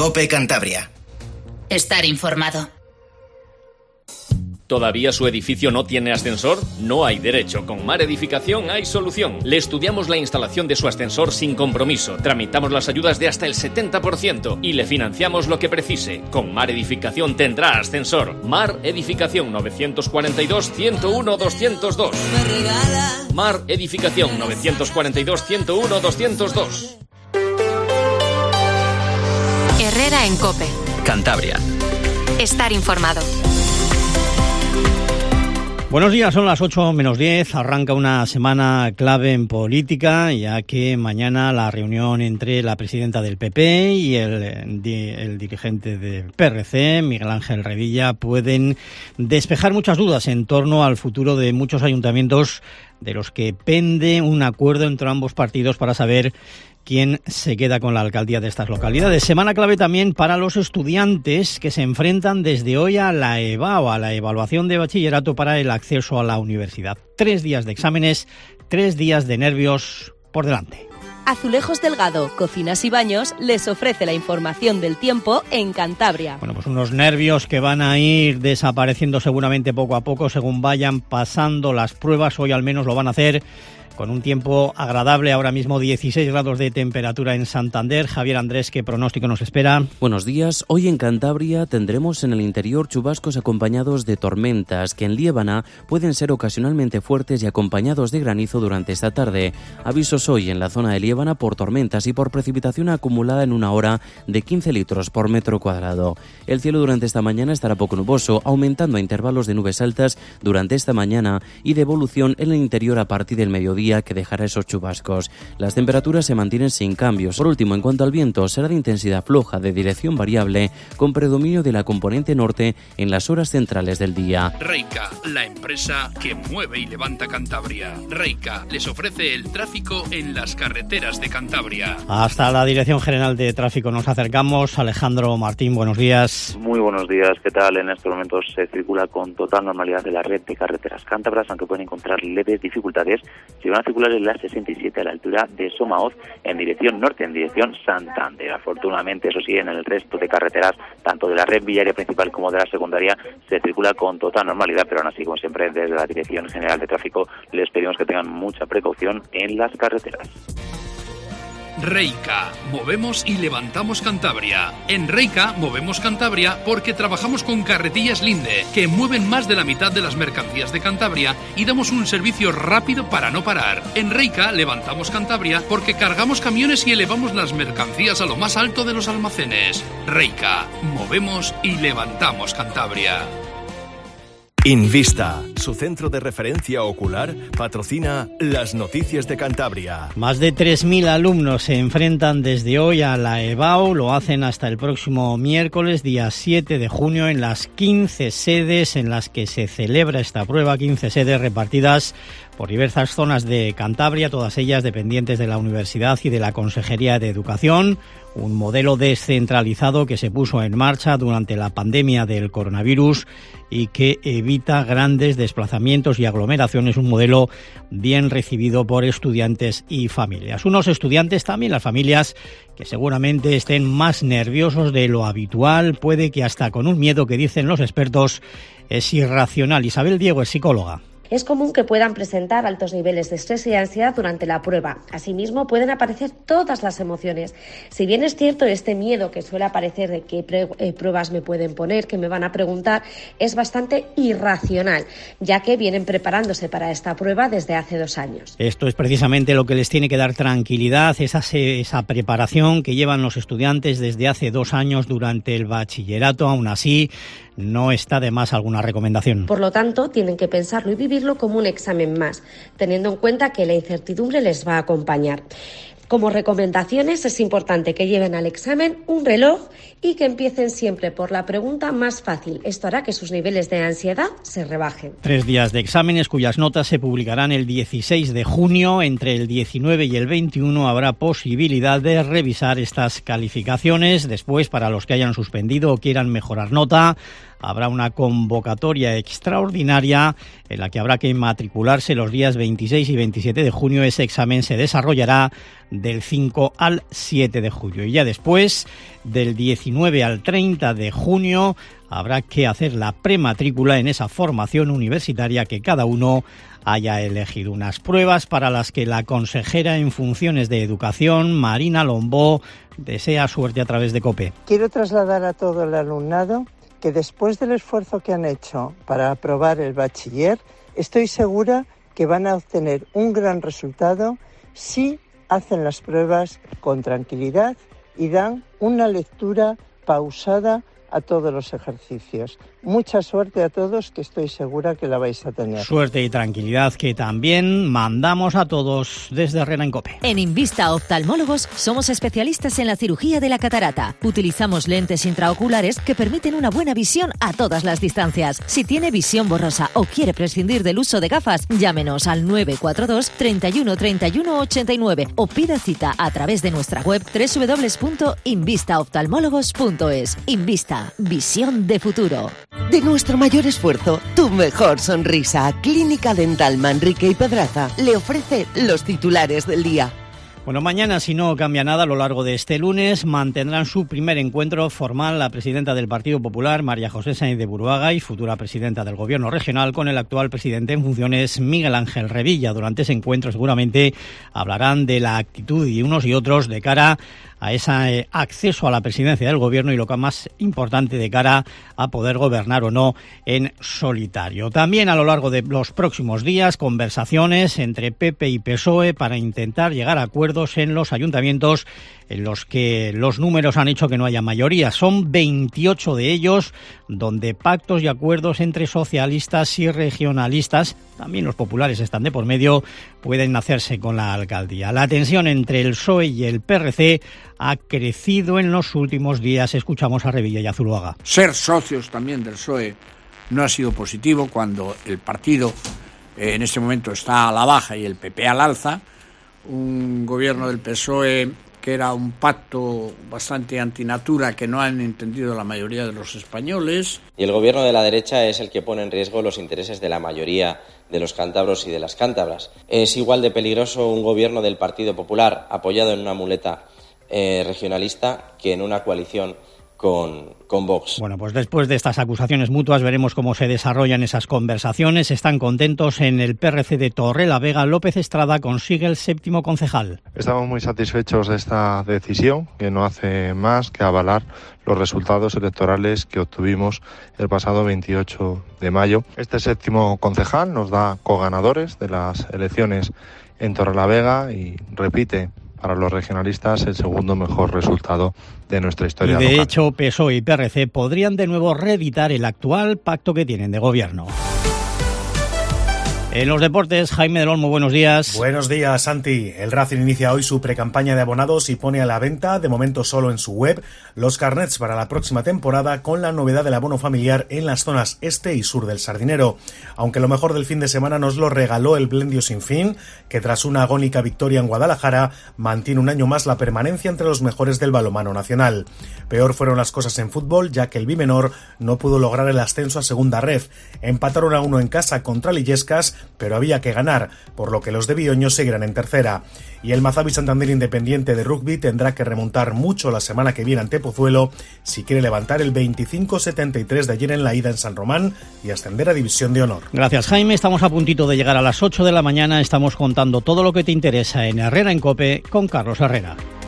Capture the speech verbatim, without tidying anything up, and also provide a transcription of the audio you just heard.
COPE Cantabria. Estar informado. ¿Todavía su edificio no tiene ascensor? No hay derecho. Con Mar Edificación hay solución. Le estudiamos la instalación de su ascensor sin compromiso. Tramitamos las ayudas de hasta el setenta por ciento y le financiamos lo que precise. Con Mar Edificación tendrá ascensor. Mar Edificación nueve cuatro dos, uno cero uno, dos cero dos. Mar Edificación nueve cuatro dos, uno cero uno, dos cero dos. Herrera en COPE. Cantabria. Estar informado. Buenos días, son las ocho menos diez, arranca una semana clave en política, ya que mañana la reunión entre la presidenta del P P y el, el dirigente del P R C, Miguel Ángel Revilla, pueden despejar muchas dudas en torno al futuro de muchos ayuntamientos de los que pende un acuerdo entre ambos partidos para saber quién se queda con la alcaldía de estas localidades. Semana clave también para los estudiantes que se enfrentan desde hoy a la EBAU, a la evaluación de bachillerato para el acceso a la universidad. Tres días de exámenes, tres días de nervios por delante. Azulejos Delgado, Cocinas y Baños, les ofrece la información del tiempo en Cantabria. Bueno, pues unos nervios que van a ir desapareciendo seguramente poco a poco según vayan pasando las pruebas. Hoy al menos lo van a hacer con un tiempo agradable, ahora mismo dieciséis grados de temperatura en Santander. Javier Andrés, ¿qué pronóstico nos espera? Buenos días. Hoy en Cantabria tendremos en el interior chubascos acompañados de tormentas que en Liébana pueden ser ocasionalmente fuertes y acompañados de granizo durante esta tarde. Avisos hoy en la zona de Liébana por tormentas y por precipitación acumulada en una hora de quince litros por metro cuadrado. El cielo durante esta mañana estará poco nuboso, aumentando a intervalos de nubes altas durante esta mañana y de evolución en el interior a partir del mediodía, que dejará esos chubascos. Las temperaturas se mantienen sin cambios. Por último, en cuanto al viento, será de intensidad floja, de dirección variable, con predominio de la componente norte en las horas centrales del día. Reica, la empresa que mueve y levanta Cantabria. Reica les ofrece el tráfico en las carreteras de Cantabria. Hasta la Dirección General de Tráfico nos acercamos. Alejandro Martín, buenos días. Muy buenos días. ¿Qué tal? En estos momentos se circula con total normalidad de la red de carreteras cántabras, aunque pueden encontrar leves dificultades si van a circular en la sesenta y siete a la altura de Somaoz en dirección norte, en dirección Santander. Afortunadamente, eso sí, en el resto de carreteras, tanto de la red viaria principal como de la secundaria, se circula con total normalidad, pero aún así, como siempre, desde la Dirección General de Tráfico les pedimos que tengan mucha precaución en las carreteras. Reica, movemos y levantamos Cantabria. En Reica movemos Cantabria porque trabajamos con Carretillas Linde, que mueven más de la mitad de las mercancías de Cantabria y damos un servicio rápido para no parar. En Reica levantamos Cantabria porque cargamos camiones y elevamos las mercancías a lo más alto de los almacenes. Reica, movemos y levantamos Cantabria. Invista, su centro de referencia ocular, patrocina las noticias de Cantabria. Más de tres mil alumnos se enfrentan desde hoy a la EBAU, lo hacen hasta el próximo miércoles, día siete de junio, en las quince sedes en las que se celebra esta prueba, quince sedes repartidas por diversas zonas de Cantabria, todas ellas dependientes de la Universidad y de la Consejería de Educación, un modelo descentralizado que se puso en marcha durante la pandemia del coronavirus y que evita grandes desplazamientos y aglomeraciones, un modelo bien recibido por estudiantes y familias. Unos estudiantes, también las familias, que seguramente estén más nerviosos de lo habitual, puede que hasta con un miedo que dicen los expertos es irracional. Isabel Diego es psicóloga. Es común que puedan presentar altos niveles de estrés y ansiedad durante la prueba. Asimismo, pueden aparecer todas las emociones. Si bien es cierto, este miedo que suele aparecer de qué pruebas me pueden poner, qué me van a preguntar, es bastante irracional, ya que vienen preparándose para esta prueba desde hace dos años. Esto es precisamente lo que les tiene que dar tranquilidad, esa, esa preparación que llevan los estudiantes desde hace dos años durante el bachillerato. Aún así, no está de más alguna recomendación. Por lo tanto, tienen que pensarlo y vivirlo como un examen más, teniendo en cuenta que la incertidumbre les va a acompañar. Como recomendaciones, es importante que lleven al examen un reloj y que empiecen siempre por la pregunta más fácil. Esto hará que sus niveles de ansiedad se rebajen. Tres días de exámenes cuyas notas se publicarán el dieciséis de junio. Entre el diecinueve y el veintiuno habrá posibilidad de revisar estas calificaciones. Después, para los que hayan suspendido o quieran mejorar nota, habrá una convocatoria extraordinaria en la que habrá que matricularse los días veintiséis y veintisiete de junio. Ese examen se desarrollará del cinco al siete de julio. Y ya después, del diecinueve al treinta de junio, habrá que hacer la prematrícula en esa formación universitaria que cada uno haya elegido. Unas pruebas para las que la consejera en funciones de Educación, Marina Lombó, desea suerte a través de COPE. Quiero trasladar a todo el alumnado que después del esfuerzo que han hecho para aprobar el bachiller, estoy segura que van a obtener un gran resultado si hacen las pruebas con tranquilidad y dan una lectura pausada a todos los ejercicios. Mucha suerte a todos, que estoy segura que la vais a tener. Suerte y tranquilidad que también mandamos a todos desde Herrera en COPE. En Invista Oftalmólogos somos especialistas en la cirugía de la catarata. Utilizamos lentes intraoculares que permiten una buena visión a todas las distancias. Si tiene visión borrosa o quiere prescindir del uso de gafas, llámenos al nueve cuatro dos, treinta y uno, treinta y uno, ochenta y nueve o pida cita a través de nuestra web doble u doble u doble u punto invista oftalmólogos punto es. Invista, visión de futuro. De nuestro mayor esfuerzo, tu mejor sonrisa. Clínica Dental Manrique y Pedraza le ofrece los titulares del día. Bueno, mañana, si no cambia nada, a lo largo de este lunes mantendrán su primer encuentro formal la presidenta del Partido Popular, María José Sáenz de Buruaga, y futura presidenta del Gobierno regional, con el actual presidente en funciones, Miguel Ángel Revilla. Durante ese encuentro seguramente hablarán de la actitud de unos y otros de cara a ese acceso a la presidencia del Gobierno y lo que más importante de cara a poder gobernar o no en solitario. También a lo largo de los próximos días, conversaciones entre P P y P S O E para intentar llegar a acuerdos en los ayuntamientos en los que los números han hecho que no haya mayoría. Son veintiocho de ellos donde pactos y acuerdos entre socialistas y regionalistas, también los populares están de por medio, pueden hacerse con la alcaldía. La tensión entre el P S O E y el P R C ha crecido en los últimos días. Escuchamos a Revilla y a Zuluaga. Ser socios también del P S O E no ha sido positivo cuando el partido eh, en este momento está a la baja y el P P al alza. Un gobierno del P S O E que era un pacto bastante antinatura que no han entendido la mayoría de los españoles. Y el gobierno de la derecha es el que pone en riesgo los intereses de la mayoría de los cántabros y de las cántabras. Es igual de peligroso un gobierno del Partido Popular apoyado en una muleta eh, regionalista que en una coalición Con, con Vox. Bueno, pues después de estas acusaciones mutuas veremos cómo se desarrollan esas conversaciones. Están contentos en el P R C de Torrelavega. López Estrada consigue el séptimo concejal. Estamos muy satisfechos de esta decisión, que no hace más que avalar los resultados electorales que obtuvimos el pasado veintiocho de mayo. Este séptimo concejal nos da coganadores de las elecciones en Torrelavega y repite para los regionalistas el segundo mejor resultado de nuestra historia local. De hecho, P S O E y P R C podrían de nuevo reeditar el actual pacto que tienen de gobierno. En los deportes, Jaime del Olmo, buenos días. Buenos días, Santi. El Racing inicia hoy su precampaña de abonados y pone a la venta, de momento solo en su web, los carnets para la próxima temporada, con la novedad del abono familiar en las zonas este y sur del Sardinero. Aunque lo mejor del fin de semana nos lo regaló el Blendio Sinfín, que tras una agónica victoria en Guadalajara, mantiene un año más la permanencia entre los mejores del balonmano nacional. Peor fueron las cosas en fútbol, ya que el Bimenor no pudo lograr el ascenso a segunda ref. Empataron a uno en casa contra Lillescas, pero había que ganar, por lo que los de Bioño seguirán en tercera. Y el Mazabi Santander Independiente de Rugby tendrá que remontar mucho la semana que viene ante Pozuelo si quiere levantar el veinticinco setenta y tres de ayer en la ida en San Román y ascender a División de Honor. Gracias, Jaime. Estamos a puntito de llegar a las ocho de la mañana. Estamos contando todo lo que te interesa en Herrera en COPE con Carlos Herrera.